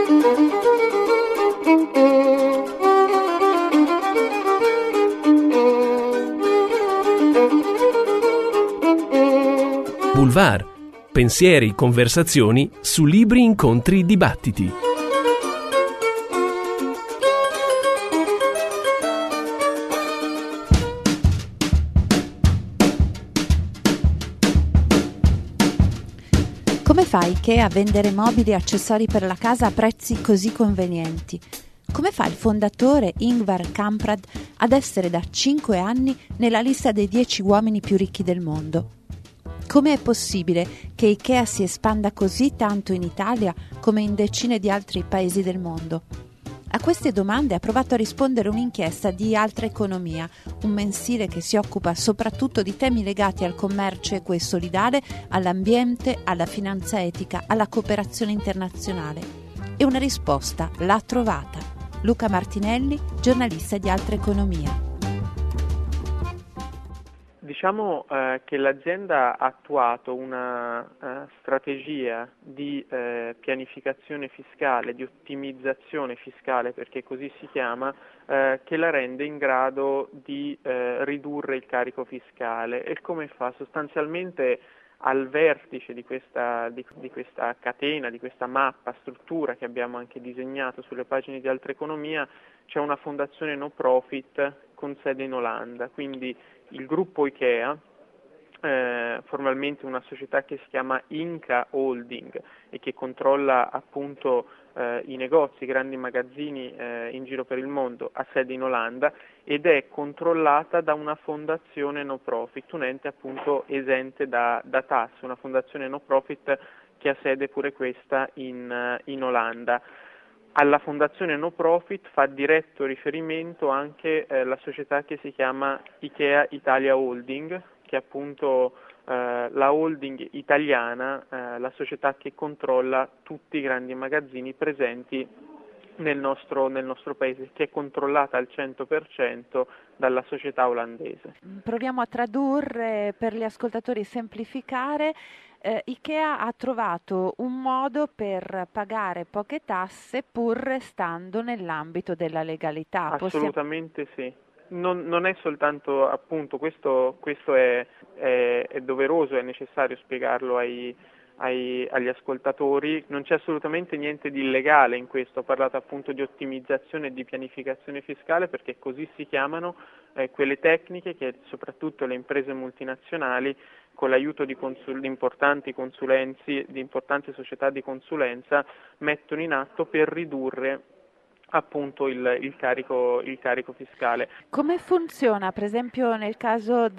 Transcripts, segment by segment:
Boulevard. Pensieri, conversazioni su libri, incontri, dibattiti. Come fa IKEA a vendere mobili e accessori per la casa a prezzi così convenienti? Come fa il fondatore Ingvar Kamprad ad essere da 5 anni nella lista dei 10 uomini più ricchi del mondo? Come è possibile che IKEA si espanda così tanto in Italia come in decine di altri paesi del mondo? A queste domande ha provato a rispondere un'inchiesta di Altra Economia, un mensile che si occupa soprattutto di temi legati al commercio equo e solidale, all'ambiente, alla finanza etica, alla cooperazione internazionale. E una risposta l'ha trovata. Luca Martinelli, giornalista di Altra Economia. Diciamo che l'azienda ha attuato una strategia di pianificazione fiscale, di ottimizzazione fiscale, perché così si chiama, che la rende in grado di ridurre il carico fiscale. E come fa? Sostanzialmente al vertice di questa catena, di questa mappa, struttura che abbiamo anche disegnato sulle pagine di Altra Economia, c'è una fondazione no profit con sede in Olanda, quindi il gruppo IKEA, formalmente una società che si chiama Inca Holding e che controlla appunto i negozi, i grandi magazzini in giro per il mondo, ha sede in Olanda ed è controllata da una fondazione no profit, un ente appunto esente da tasse, una fondazione no profit che ha sede pure questa in Olanda. Alla fondazione no profit fa diretto riferimento anche la società che si chiama IKEA Italia Holding, che è appunto la holding italiana, la società che controlla tutti i grandi magazzini presenti nel nostro paese, che è controllata al 100% dalla società olandese. Proviamo a tradurre per gli ascoltatori, semplificare. IKEA ha trovato un modo per pagare poche tasse pur restando nell'ambito della legalità. Assolutamente sì. Non è soltanto, appunto, questo è doveroso, è necessario spiegarlo agli ascoltatori, non c'è assolutamente niente di illegale in questo. Ho parlato appunto di ottimizzazione e di pianificazione fiscale perché così si chiamano quelle tecniche che soprattutto le imprese multinazionali, con l'aiuto di importanti consulenzi, di importanti società di consulenza, mettono in atto per ridurre appunto il carico fiscale. Come funziona per esempio nel caso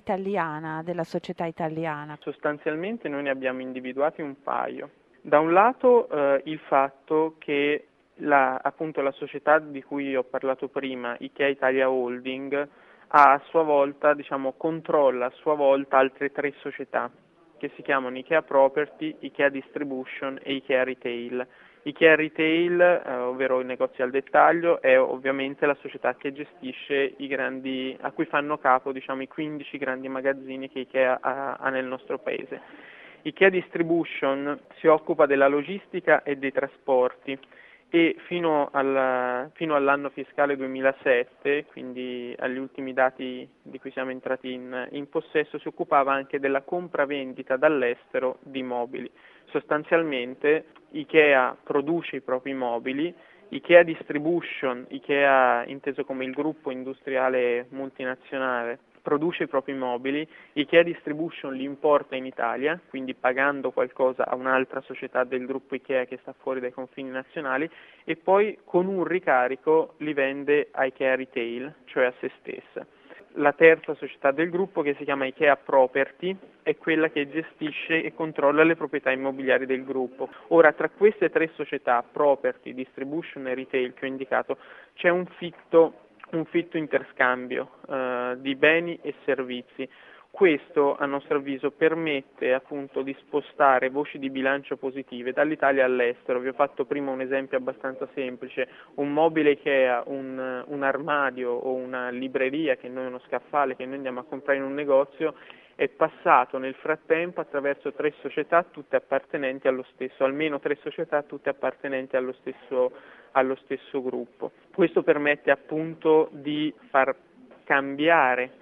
della società italiana? Sostanzialmente noi ne abbiamo individuati un paio. Da un lato il fatto che appunto la società di cui ho parlato prima, IKEA Italia Holding, a sua volta, controlla a sua volta altre 3 società che si chiamano IKEA Property, IKEA Distribution e IKEA Retail. IKEA Retail, ovvero i negozi al dettaglio, è ovviamente la società che gestisce a cui fanno capo i 15 grandi magazzini che IKEA ha nel nostro paese. IKEA Distribution si occupa della logistica e dei trasporti e fino all'anno fiscale 2007, quindi agli ultimi dati di cui siamo entrati in possesso, si occupava anche della compravendita dall'estero di mobili. Sostanzialmente IKEA produce i propri mobili, IKEA Distribution, IKEA inteso come il gruppo industriale multinazionale, produce i propri mobili, IKEA Distribution li importa in Italia, quindi pagando qualcosa a un'altra società del gruppo IKEA che sta fuori dai confini nazionali, e poi con un ricarico li vende a IKEA Retail, cioè a se stessa. La terza società del gruppo, che si chiama IKEA Property, è quella che gestisce e controlla le proprietà immobiliari del gruppo. Ora, tra queste 3 società, Property, Distribution e Retail che ho indicato, c'è un fitto interscambio di beni e servizi. Questo, a nostro avviso, permette appunto di spostare voci di bilancio positive dall'Italia all'estero. Vi ho fatto prima un esempio abbastanza semplice: un mobile IKEA, un armadio o una libreria, uno scaffale che noi andiamo a comprare in un negozio, è passato nel frattempo attraverso 3 società tutte appartenenti allo stesso, almeno 3 società tutte appartenenti allo stesso gruppo. Questo permette appunto di far cambiare,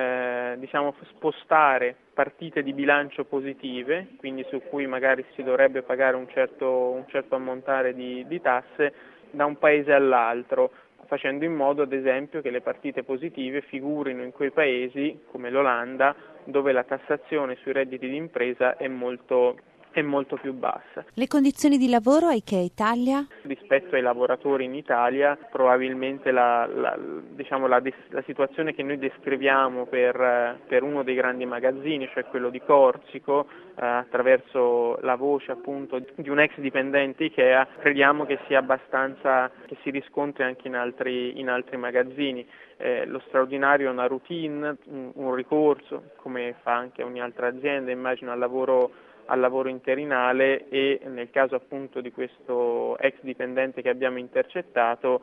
spostare partite di bilancio positive, quindi su cui magari si dovrebbe pagare un certo ammontare di tasse, da un paese all'altro, facendo in modo ad esempio che le partite positive figurino in quei paesi come l'Olanda, dove la tassazione sui redditi di impresa è molto più bassa. Le condizioni di lavoro a IKEA Italia? Rispetto ai lavoratori in Italia, probabilmente la situazione che noi descriviamo per uno dei grandi magazzini, cioè quello di Corsico, attraverso la voce appunto di un ex dipendente IKEA, crediamo che sia abbastanza, che si riscontri anche in altri magazzini. Lo straordinario è una routine, un ricorso, come fa anche ogni altra azienda, immagino, al lavoro interinale, e nel caso appunto di questo ex dipendente che abbiamo intercettato,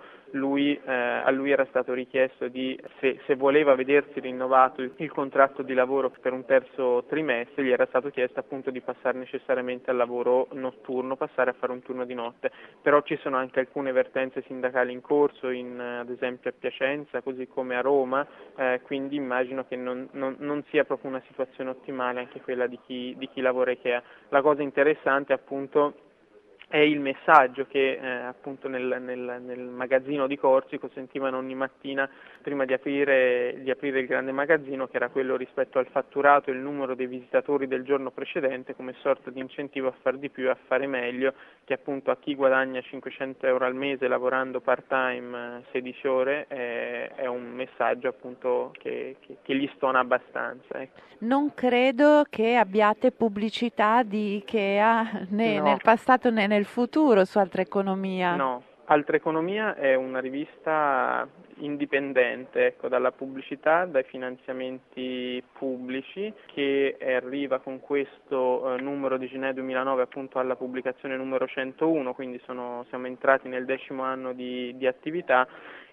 a lui era stato richiesto se voleva vedersi rinnovato il contratto di lavoro per un terzo trimestre, gli era stato chiesto appunto di passare necessariamente al lavoro notturno, passare a fare un turno di notte. Però ci sono anche alcune vertenze sindacali in corso, ad esempio a Piacenza, così come a Roma, quindi immagino che non sia proprio una situazione ottimale anche quella di chi lavora IKEA. La cosa interessante appunto è il messaggio che appunto nel magazzino di Corsico sentivano ogni mattina prima di aprire il grande magazzino, che era quello rispetto al fatturato e il numero dei visitatori del giorno precedente, come sorta di incentivo a far di più e a fare meglio, che appunto a chi guadagna 500 euro al mese lavorando part-time 16 ore è un messaggio appunto che gli stona abbastanza. Ecco. Non credo che abbiate pubblicità di IKEA né No. nel passato né nel futuro su Altra Economia. No, Altra Economia è una rivista indipendente, ecco, dalla pubblicità, dai finanziamenti pubblici, che arriva con questo numero di Gennaio 2009 appunto alla pubblicazione numero 101, quindi siamo entrati nel 10° anno di attività,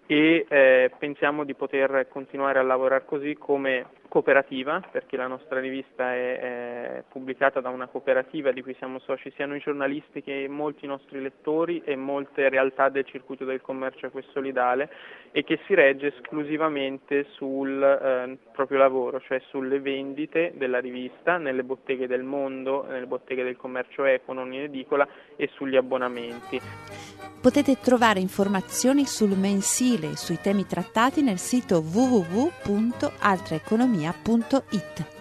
e pensiamo di poter continuare a lavorare così come cooperativa, perché la nostra rivista è pubblicata da una cooperativa di cui siamo soci sia noi giornalisti che molti nostri lettori e molte realtà del circuito del commercio equo-solidale, e che si regge esclusivamente sul proprio lavoro, cioè sulle vendite della rivista nelle botteghe del mondo, nelle botteghe del commercio equo, non in edicola, e sugli abbonamenti. Potete trovare informazioni sul mensile e sui temi trattati nel sito www.altraeconomia.it.